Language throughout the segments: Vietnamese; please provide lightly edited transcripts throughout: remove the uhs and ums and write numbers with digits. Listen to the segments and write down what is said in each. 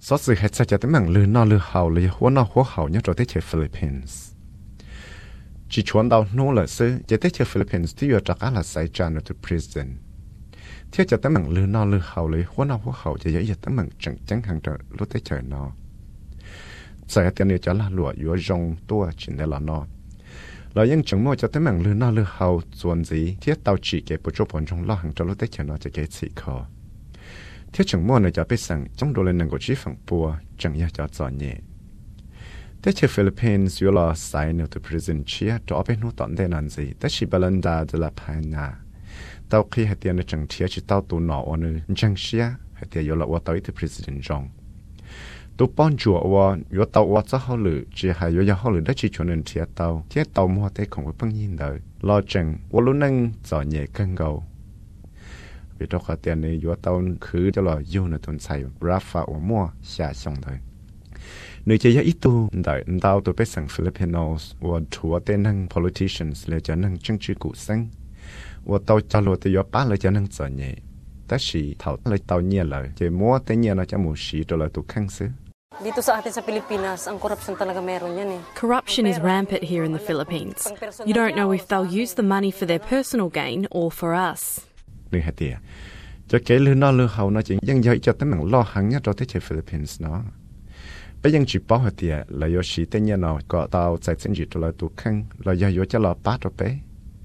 số sự hết sẽ tới mảng lừa nó lừa hậu lừa hóa hậu nhất rồi tới chơi Philippines chỉ chuẩn đầu nô là sư chỉ tới chơi Philippines thì vừa trả là sai trả nó tới prison theo cho tới mảng lừa nó lừa hậu lừa hóa hậu chỉ dễ tới mảng chẳng hàng trời lúc tới chơi nó sai tiền này cho là lụa vừa rong tua chỉ để là nó rồi nhưng chẳng mua cho tới mảng lừa nó lừa hậu chuẩn gì thiết tàu chỉ cái bộ chốt trong lo hàng trời lúc tới chơi nó chỉ cái chỉ khó thiết chẳng mua này cho biết rằng trong đồ lên năng của chí phẳng bùa chẳng nhớ cho giỏi nhẹ. Thế chế Philippines yếu là sai nếu từ prison chia cho bên nút tận đây làm gì? Thế chỉ Belinda de la Pena. Tao khi hạt tiền chẳng chia chỉ tao tụ nọ ở chẳng chia hạt tiền yếu là ở tới từ prison trong. Tụ bọn chùa ở yếu tao ở cho họ lử chỉ hay yếu họ lử đã chỉ chuẩn nên chia tao mua tới không có bao nhiêu đời. Lo chẳng ở lúc năng giỏi nhẹ cân gầu. Vì đó khá tiền này yếu tao khứ cho là yêu nó tuần xài Rafa ở mua xa xong thôi. Nếu chỉ ít tu đợi tao tôi biết rằng Filipinos và thua tên năng politicians là cho năng chính trị cụ sinh và tao cho lối từ yếu bá là cho năng giỏi nhẹ. Tất sĩ thảo lại tao nhẹ lời chỉ mua tên nhẹ nó cho một sĩ rồi lại tụ khăn xứ. Dito sa atin sa Pilipinas, ang corruption talaga meron yan eh. Corruption is rampant here in the Philippines. You don't know if they'll use the money for their personal gain or for us. Nên hạt tiền cho cái lừa nó lừa hậu nó chỉ dân dạy cho tới mình lo hàng nhất cho tới chơi Philippines nó bây giờ chỉ bảo hạt tiền là do sĩ tên nhà nào có tao chạy sinh dịch rồi tụ khăn là do cho là bắt rồi bé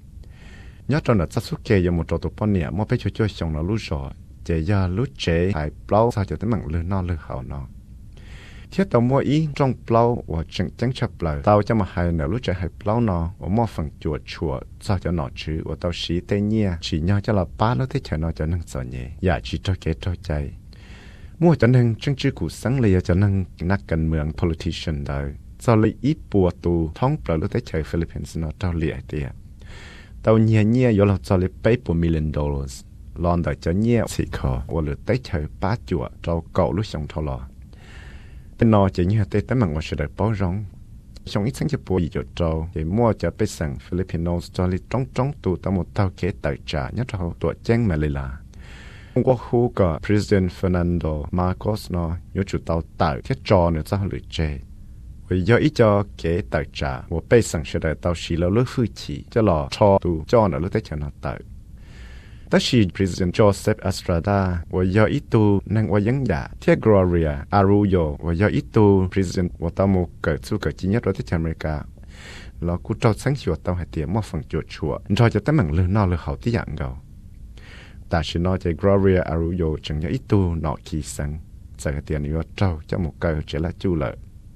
nhớ cho nó chắc suốt kề một trò tụ bao nhiêu mà bé cho xong nó lú rồi chỉ do lú chế hay bao sao cho tới mình lừa nó lừa hậu nó thiết tao mua ý trong bao và chẳng chấp lời tao cho mà hay nở lúc chạy hay bao nó và mua phần chùa sao cho nó chứ và tao xí tên nhia chỉ nhau cho là ba lúc thế chạy nó cho năng sợ nhẹ dạ chỉ cho cái cho chạy mua cho năng chính trị cụ sáng lấy cho năng nát cần mường politician đời sau lấy ít bùa tù thông bờ lúc thế chạy Philippines nó tao liệt tiệt tao nhia vô là cho lấy $8 million lon đời cho nhia xì khó và lượt tới chạy ba chùa cho cậu lúc xong thâu lò tên nó chỉ như thế tới mà sẽ được báo rong trong ít sáng cho bùa gì cho để mua cho bé sang Filipinos cho li trong tụ tao một tàu kế tài trả nhất là tuổi trang Manila qua khu có President Fernando Marcos nó nhớ chủ tàu tàu thiết trò nữa cho lựa chê vì do ít cho kế tài trả một bé sang sẽ được tàu xí lâu lứa phu chỉ cho lò cho tụ cho nó lứa tới cho nó tàu tất nhiên President Joseph Estrada và do ít tu năng và dân giả thiết Gloria Arroyo và do ít tu President và tao một cỡ su cỡ chỉ nhất ở tại America là cú trâu sáng chiều tao hay tiệm một phần chuột chùa rồi cho tới mảng lừa nó lừa hậu tí dạng gầu ta chỉ nói cho Gloria Arroyo chẳng do ít tu nọ kỳ sáng giờ cái tiền yêu trâu cho một cỡ chỉ là chu lợi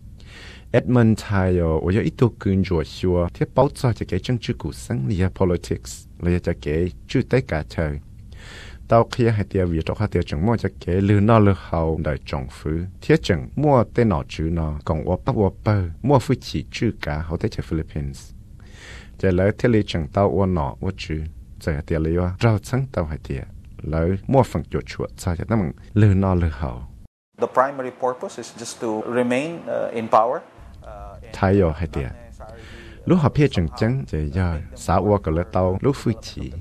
Edmund Tayo và do ít tu cưng chuột chùa thiết báo cho cái chân chữ cụ sáng lia politics là cho cái chữ tới cả trời tao khi hay tiêu vì trong hai tiêu chẳng mua cho cái lừa nó lừa hậu đời trồng phứ thiết chẳng mua tên nọ chữ nó còn ở bờ mua phứ chỉ chữ cả hậu tới chơi Philippines giờ lấy thiết lý chẳng tao ở nọ ở chữ giờ tiêu lý rau trắng tao hay tiêu lấy mua phần chuột sao cho nó bằng lừa nó lừa hậu. The primary purpose is just to remain in power. Thay rồi hay tiêu lúc họ biết chẳng chỉ do xã hội của tao lúc phơi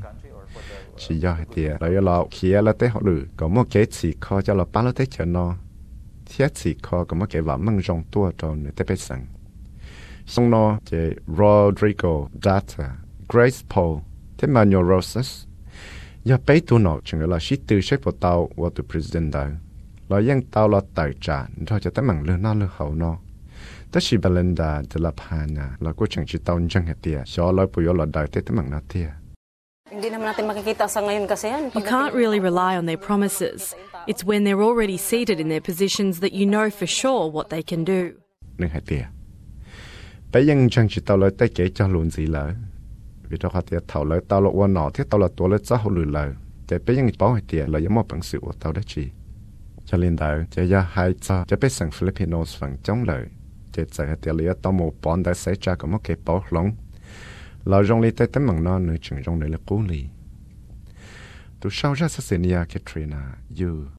chỉ do thì rồi là khi là tới họ được có một cái chỉ kho cho là bán tới chợ nó thiết chỉ kho có một cái vải măng rong tua cho người tới bên sân xong nó chỉ Rodrigo Data Grace Paul thế mà nhiều Roses giờ bây tu nó chẳng là sĩ tư sách của tao và từ president đó là những tao là tài trả rồi cho tới mảng lừa nó lừa hậu nó tất nhiên Belinda de la Pena là cô chẳng chỉ tao chẳng hạt tiền cho lại bây giờ là đại tới mảng nào tiền. Hindi naman natin makikita sa ngayon kasi yan. You can't really rely on their promises. It's when they're already seated in their positions that you know for sure what they can do. Nên hạt tiền. Bây giờ chẳng chỉ tao lại tới kể cho luôn gì lỡ. Vì đó hạt tiền thảo lại tao là quan nọ thiết tao làตัวlại cho họ lừa lỡ. Để bây giờ bảo hạt tiền là giống một bằng sự của tao đó chỉ. Cho nên đó chỉ ra hai cho biết sang Filipinos phẳng chống lời. Chỉ tại hạt tiền là tao một bọn đã xảy ra có một cái bảo lỏng. Là rong li tới tấm bằng non nữa chừng rong này là cố lì. Tu sau ra sẽ sinh ra Katrina, you.